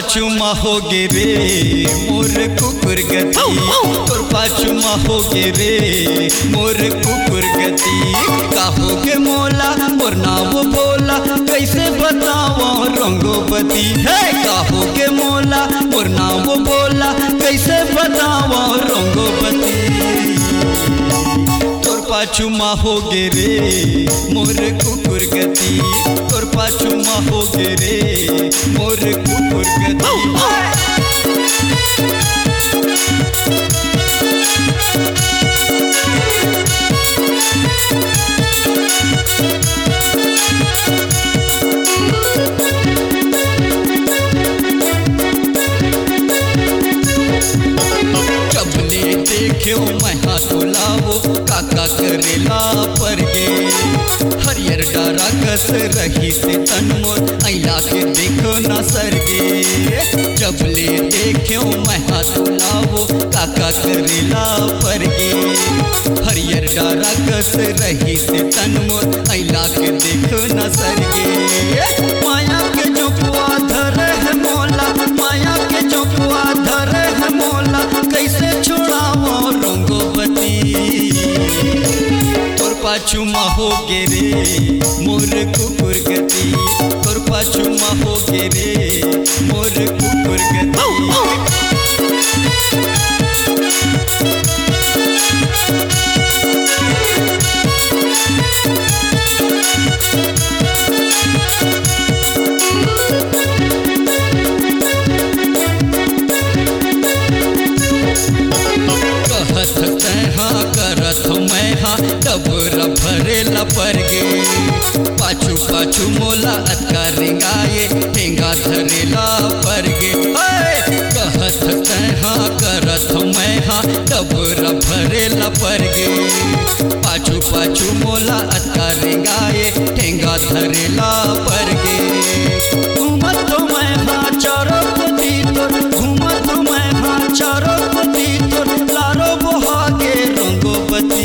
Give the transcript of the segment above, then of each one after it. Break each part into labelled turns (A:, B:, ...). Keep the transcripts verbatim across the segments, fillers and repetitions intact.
A: पाछू माँ हो गे रे मोर कुकुर गति, तोर पाछू माँ हो गे रे मोर कुकुर गति। काहोगे मोला मोर नाम बोला कैसे बताओ रंगोबती है। काहोगे मोला मोर नाम बोला कैसे बताओ रंगोबती। तोर पाछू माँ हो गे रे मोर कुकुर गति, तोर पाछू माँ हो गे रे मोर कुकुर गति। चबले देखे मैं हाथ लावो काका करेला पर गे। हरियर डारा कस रही से तनमोर ऐला के देखो न सरगे। चबले देखे मैं हाथ लावो काका करेला पर गे। हरियर डारा कस रही से तनमोर ऐला के देखो न सरगे। माया के चुपवा धरे है मोला, माया के चुपवा धरे है मोला कैसे छोड़ावो रंगोबती। तोर पाछू माँ हो गे रे मोर कुकुर गति, तोर पाछू माँ हो गे रे मोर कुकुर गति। कहत तैहा करत मैं हाँ डबरा भरेला पर गे। पाछू पाछू मोला अतका रेंगाए ठेंगा धरेला पर गे। कहत तैहा करत मैं हाँ डबरा भरेला पर गे। पाछू पाछू मोला अतका रेंगाए ठेंगा धरेला पर गे। घूमत मैं हाँ चारों पति तोर, घूमत मैं हाँ चारों पति तोर लारो बोहागे रंगोबती।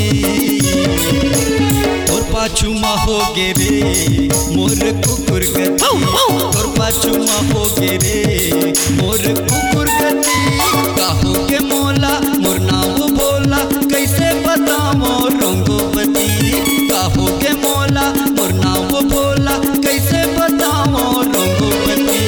A: तोर पाछू माँ हो गे रे मोर कुकुर गति, तोर पाछू माँ हो गे रे मोर कुकुर गति। काहोगे मोला मोर नाम बोला कैसे बताओ रंगोबती। काहोगे मोला मोर नाम बोला कैसे बताओ रंगोबती।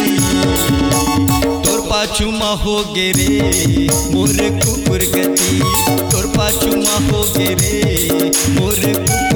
A: तोर पाछू माँ हो गे रे मोर कुकुर गति, तोर पाछू माँ हो गे रे मोर कुकुर